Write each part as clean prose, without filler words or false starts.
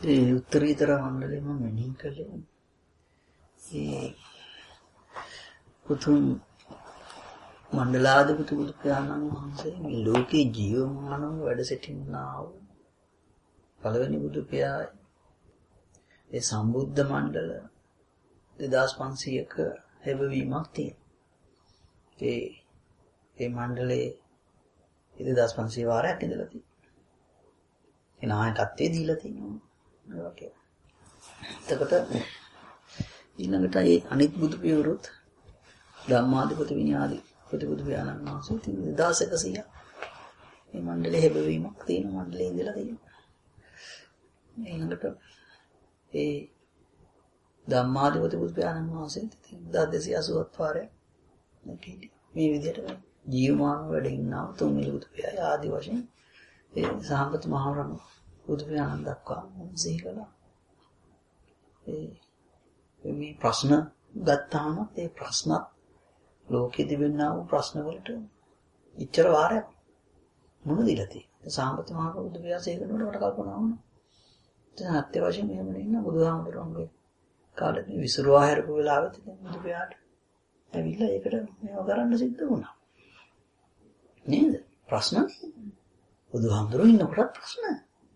ඒ උත්තරීතර මණ්ඩලෙම මෙනෙහි කළේ ඒ පුතුන් මණ්ඩලාධිපති බුදු පියාණන් වහන්සේ මේ ලෝකේ ජීවමානව වැඩ සිටින්නා වූ පළවෙනි බුදු පියාණන් ඒ සම්බුද්ධ මණ්ඩල 2500ක හැබවීමක් තියෙනවා. ඒ මණ්ඩලයේ 2500 වාරයක් ඉඳලා තියෙනවා. ඒ නායකත්වයේ දීලා තියෙනවා. ඒ වගේ. එතකොට ඊළඟට ඒ අනිත් බුදු පියවරුත් ධම්මාධිපති විනයාධිපති බුදු පියාණන් වහන්සේ 2100ක් මේ මණ්ඩලයේ හැබවීමක් තියෙන මණ්ඩලයේ ඉඳලා තියෙනවා. ඊළඟට ඒ ධම්මාධිපති බුදු පියාණන් වහන්සේ 1287 වාරයක් මේ විදිහට ජීවමාන වැඩ ඉන්නා තුන්වෙනි බුදු පියාණන් ආදි වශයෙන් ඒ සාම්පත මහ රහතන් බුදු පියාණන් දක්වා සිහි කළා. මේ ප්‍රශ්න ගත්තාම ඒ ප්‍රශ්නත් ලෝකෙ තිබෙනා වූ ප්‍රශ්න වලට ඉච්ඡර වාරයක් මුණ දීලා තියෙනවා. සාම්පත මහ බුදු පියාණන් සේකනට මට කල්පනා වුණා. දැන් අත්‍ය වශයෙන් මෙහෙම නෙන්න බුදුහාමුදුරන්ගේ කාලේ විසිරුවා හැරපු වෙලාවෙත් බුදු පියාණන් ඇවිල්ලා ඒකට මේව කරන්න සිද්ධ වුණා. නේද? ප්‍රශ්න බුදුහාමුදුරුවෝ ඉන්නකොට ප්‍රශ්න.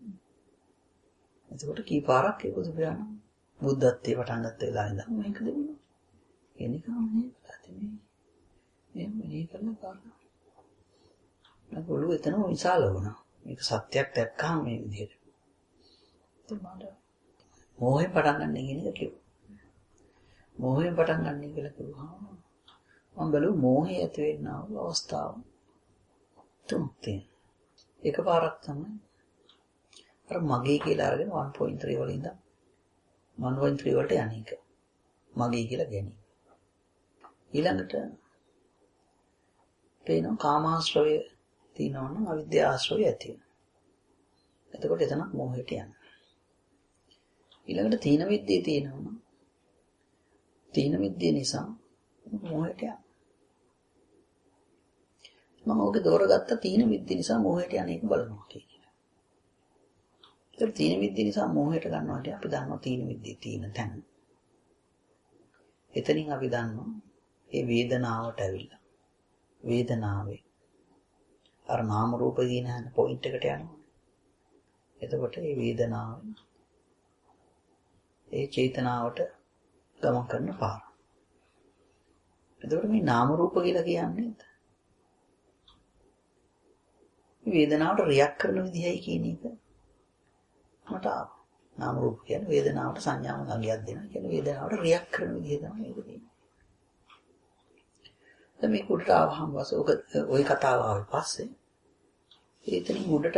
එතකොට කී පාරක් ඒ බුදු පියාණන් බුද්ධත්වයේ පටන් ගත්ත වෙලාවෙ ඉඳන් මේක දෙන්නවා. එනිකම් නේ ප්‍රතිමේ මේ කරන කාරණා. නගලු එතන විශාල වුණා. මේක සත්‍යයක් දැක්කම මේ විදිහට. මට මොහේ පටන් ගන්න කියන එක කිව්වා. මොහේ පටන් ගන්න කියලා කිව්වහම මම බැලුවා මොහේ ඇති වෙන්නා වූ අවස්ථාව තුනක් තියෙනවා. එකපාරක් තමයි අර මගේ කියලා අරගෙන 1.3 වල ඉඳන් 1.3 වලට යන්නේ එක. මගේ කියලා ගැනීම. ඊළඟට පේනවා කාමාශ්‍රවය තියෙනවා නම් අවිද්‍යා ආශ්‍රවය ඇති වෙනවා. එතකොට එතන මොහේට යනවා. ඊළඟට තීන විද්‍යාව තියෙනවා නම් තීන විද්‍යාව නිසා මොහේට යනවා. මම ඔගේ දෝරගත්ත තීන විද්‍යාව නිසා මොහේට යන එක බලනවා කියන්නේ. ඒක තීන විද්‍යාව නිසා මොහේට ගන්නවා කියන්නේ අපි දන්නවා තීන විද්‍යාව තියෙන තැන. එතනින් අපි දන්නවා ඒ වේදනාවට ඇවිල්ලා. වේදනාවේ අර නාම රූප දින යන පොයින්ට් එකට යනවා. එතකොට මේ වේදනාව ඒ චේතනාවට ගමන් කරන පාර. එතකොට මේ නාම රූප කියලා කියන්නේ වේදනාවට රියැක්ට් කරන විදිහයි කියන එක මට ආවා. නාම රූප කියන්නේ වේදනාවට සංඥාවක් අගයක් දෙනවා. කියන්නේ වේදනාවට රියැක්ට් කරන විදිහ තමයි මේක තියෙන්නේ. දැන් මේ උඩට ආවහම ඔය කතාව ආවේ පස්සේ ඒතනින් උඩට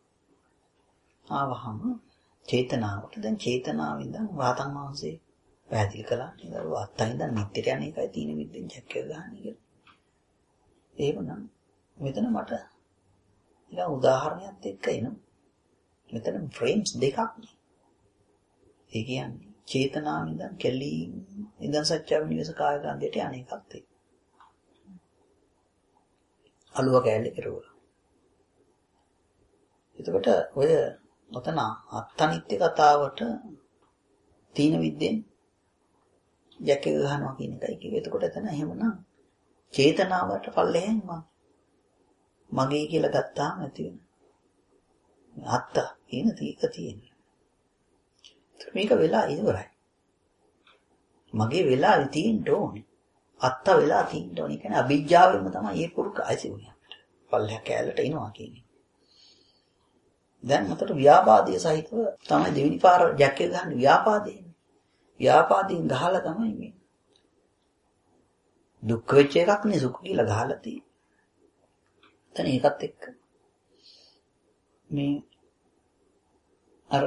ආවහම චේතනාවට දැන් චේතනාවෙන් ඉඳන් වාතන් වහන්සේ පැහැදිලි කළා නේද? අත්තෙන් ඉඳන් නිත්‍යට යන එකයි තීන විද්‍යෙන් චැක් එක ගන්න කියලා. එහෙමනම් මෙතන මට ඊළඟ උදාහරණයක් එක්ක එනවා. මෙතන ෆ්‍රේම්ස් දෙකක් නේ. ඒ කියන්නේ චේතනාවෙන් ඉඳන් කෙලී ඉඳන් සත්‍යව නිවස කාය ගන්ධයට යන එකක් තියෙනවා. අලුව කැලේ කෙරුවා. එතකොට ඔය ඔතන අත්නිත්‍ය කතාවට තීන විද්‍යෙන් ජැක් එක ගන්නවා කියන එකයි කිව්වේ. එතකොට එතන එහෙමනම් චේතනාවට පල්ලෙහෙන් මගේ කියලා ගත්තාම ඇති වෙන අත්ත කියන තීක තියෙනවා. මේක වෙලා ඉවරයි. මගේ වෙලා තියෙන්න ඕනේ. අත්ත වෙලා තියෙන්න ඕනේ. ඒ කියන්නේ අභිජ්ජාවෙම තමයි මේ පුරුක ඇති වුනේ අපිට. පල්ලෙහ කැලලට එනවා කියන්නේ. දැන් මතට ව්‍යාපාදයේ සහිතව තමයි දෙවෙනි පාර ජැක් එක ගන්න ව්‍යාපාදයෙන්. ව්‍යාපාදයෙන් ගහලා තමයි මේ දුක් වෙච්ච එකක් නේ සුඛ කියලා ගහලා තියෙන්නේ. එතන ඒකත් එක්ක මේ අර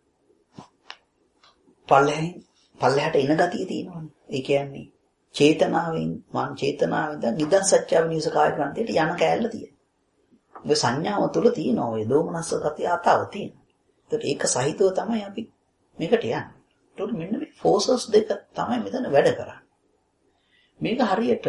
පල්ලෙහාට එන ගතිය තියෙනවනේ. ඒ කියන්නේ චේතනාවෙන් චේතනාවෙන් නිදන් සත්‍යව නිවස කාය ග්‍රන්ථයට යන කැලල තියෙනවා. ඔය සංඥාව තුළ තියෙන ඔය දෝමනස්ස ගතිය අතාව තියෙනවා. ඒකට ඒක සහිතව තමයි අපි මේකට යන්නේ. ඒකට මෙන්න මේ ෆෝසස් දෙක තමයි මෙතන වැඩ කරන්නේ. මේක හරියට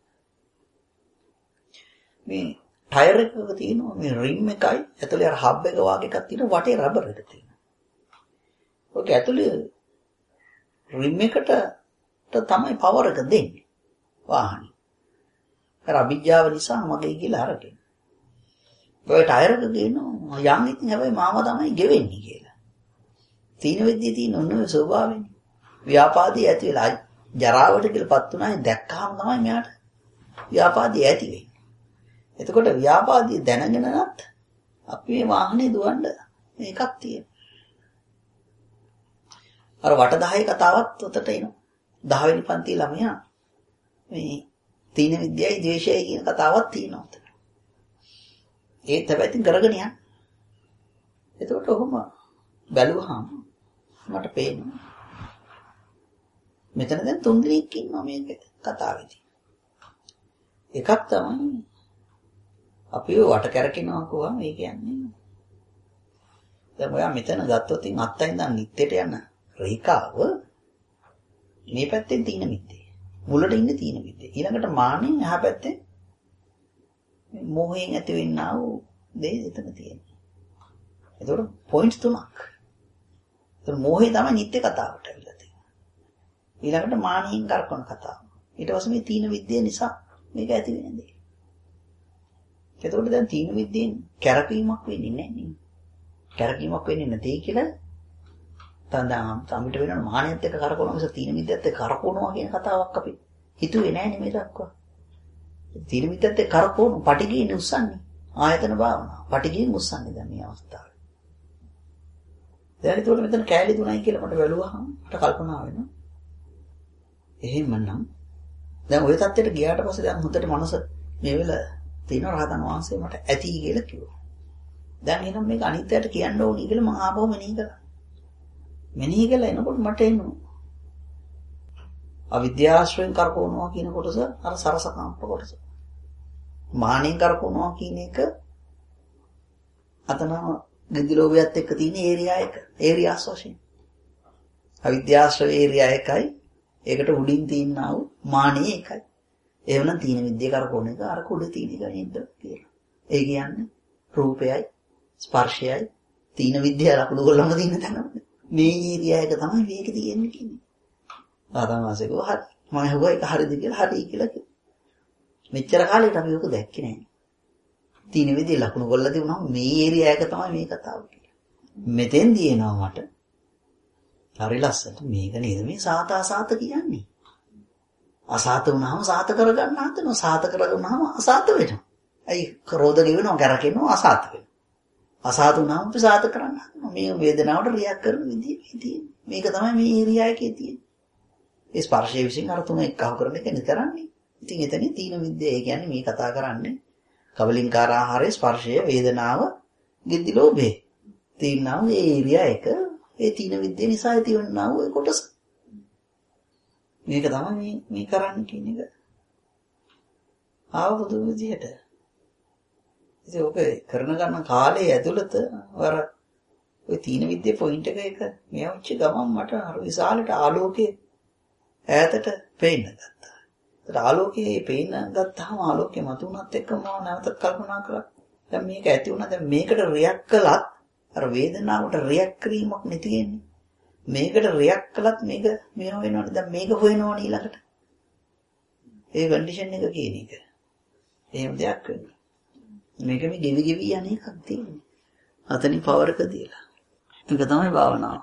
මේ ටයර් එකක තියෙනවා මේ රිම් එකයි ඇතුලේ අර හබ් එක වගේ එකක් තියෙනවා වටේ රබර් එක තියෙනවා. ඔක ඇතුලේ රිම් එකට තමයි පවර් එක දෙන්නේ වාහනේ. අර අවිජ්ජාව නිසා මගේ කියලා අරගෙන. ඔය ටයර් එක ගේනවා යන් ඉතින් හැබැයි මාව තමයි ගෙවෙන්නේ කියලා. තීන විද්‍යාවේ තියෙන ඔන්න ස්වභාවයනේ. ව්‍යාපාදී ඇති වෙලා ජරාවට කියලාපත් උනායි දැක්කහම තමයි මෙයාට ව්‍යාපාදී ඇති වෙන්නේ. එතකොට ව්‍යාපාදී දැනගෙනත් අපි මේ වාහනේ දුවන්න මේකක් තියෙනවා. අර වට 10 කතාවත් උතට එනවා. 10 වෙනි පන්ති ළමයා මේ තීන විද්‍යාවයි ද්වේෂයයි කියන කතාවක් තියෙනවා උතට. ඒත් හැබැයි ඉතින් කරගෙන යන්න. එතකොට ඔහොම බැලුවාම මට පේනවා මෙතන දැන් 3 දෙනෙක් ඉන්නවා මේක කතාවේදී. එකක් තමයි අපි වට කැරකිනවා කොහොම ඒ කියන්නේ. දැන් ඔයා මෙතන ගත්තොත් ඉතින් අත්තෙන් ඉඳන් නිත්තේට යන රේඛාව මේ පැත්තෙන් තීන මිද්දේ. මුලට ඉන්නේ තීන මිද්දේ. ඊළඟට මානෙන් එහා පැත්තේ මොහයෙන් ඇති වෙන්නා වූ දේ එතන තියෙනවා. ඒතකොට පොයින්ට්ස් 3ක්. ඒතකොට මොහේ තමයි නිත්‍ය කතාවට ඇවිල්ලා තියෙන්නේ. ඊළඟට මානෙන් කරකවන කතාව. ඊට පස්සේ මේ තීන විද්‍යාව නිසා මේක ඇති වෙන්නේ. එතකොට දැන් තීන විද්‍යාවෙන් කැරකීමක් වෙන්නේ නැහැ නේ. කැරකීමක් වෙන්නේ නැtei කියලා තඳාම් සමිට වෙන මානෙත් එක්ක කරකවනවා මිස තීන විද්‍යාවත් එක්ක කරකවනවා කියන කතාවක් අපි හිතුවේ නැහැ නේ මේ දක්වා. තීන විද්‍යාවත් එක්ක කරකවන පටිගියේ උස්සන්නේ ආයතන භාවනාව. පටිගියෙන් උස්සන්නේ දැන් මේ අවස්ථාවේ. දැන් ඒකට මෙතන කැලේ 3යි කියලා මට බැලුවාම මට කල්පනා වෙනවා. එහෙමනම් දැන් ওই தත්ත්වයට ගියාට පස්සේ දැන් හොඳට මනස මේ වෙල තියෙන රහතන් වහන්සේ මට ඇති කියලා කිව්වා. දැන් එහෙනම් මේක අනිත්‍යයට කියන්න ඕනි කියලා මම ආපහු මෙනෙහි කළා. මෙනෙහි කළා එනකොට මට එනවා. අවිද්‍යාශ්‍රයෙන් කරකවනවා කියන කොටස අර සරසකම්ප කොටස. මානෙන් කරකවනවා කියන එක අතනම ගිද්දිලෝභයත් එක්ක තියෙන ඒරියා එක. ඒරියාස් වශයෙන්. අවිද්‍යාශ්‍රය ඒරියා එකයි. ඒකට උඩින් තියෙනා වූ මානෙ එකයි. එහෙමනම් තීන විද්‍යාව කරකවන එක අර කුඩ තියෙන එක නේද කියලා. ඒ කියන්නේ රූපයයි ස්පර්ශයයි තීන විද්‍යාව ලකුණු කොල්ලම තියෙන තැන. මේ ඒරියා එක තමයි මේක තියෙන්නේ කියන්නේ. ආතමාසෙක හරි. මම හුවා ඒක හරිද කියලා හරි කියලා කිව්වා. මෙච්චර කාලෙට අපි ඔක දැක්කේ නැහැ. තීන විද්‍යාව ලකුණු කොල්ල තිබුණාම මේ ඒරියා එක තමයි මේ කතාව කියන්නේ. මෙතෙන්දී එනවා මට හරි ලස්සනට මේක නේද මේ සාත කියන්නේ. අසාත වුණාම සාත කරගන්න හදනවා. සාත කරගන්නාම අසාත වෙනවා. අයි ක්‍රෝධ ගෙවෙනවා, කරකිනවා, අසාත වෙනවා. අසාත වුණාම අපි සාත කරන්න හදනවා. මේ වේදනාවට රියැක්ට් කරන විදිය තියෙන්නේ. මේක තමයි මේ ඒරියා එකේ තියෙන්නේ. ඒ ස්පර්ශයේ විසින් අර තුන එක්කව කරන එක නේ කරන්නේ. ඉතින් එතන තීන විද්‍යාව කියන්නේ මේ කතා කරන්නේ කබලින්කාර ආහාරයේ ස්පර්ශය, වේදනාව, ගිද්දි ලෝභය. තීනාව මේ ඒරියා එක ඒ තීන විද්‍යාව නිසා ඇති වෙනා වූ කොටස. මේක තමයි මේ කරන්න කියන එක. ආවුදු විදිහට. ඉතින් ඔක කරන ගන්න කාලේ ඇතුළත අර ওই තීන විද්‍යාවේ පොයින්ට් එක මෙයවච්ච ගමන් මට අර විශාලට ආලෝකයේ ඈතට පේන්න ගත්තා. ඒත් ආලෝකයේ පේන්න ගත්තාම ආලෝකයේ මතුනත් එක්කම නැවතත් කල්පනා කළා. දැන් මේක ඇති වුණා. දැන් මේකට රියැක්ට් කළත් අර වේදනාවට රියැක්ට් කිරීමක් නැති වෙන්නේ. මේකට රියැක්ට් කළත් මේක මෙහෙම වෙනවනේ. දැන් මේක හොයනවනේ ඊළඟට. ඒ කන්ඩිෂන් එක කියන එක. එහෙම දෙයක් වෙනවා. මේක මේ ගෙවි ගෙවි යන එකක් තියෙන්නේ. අතනින් පවර් එක දීලා. ඒක තමයි භාවනාව.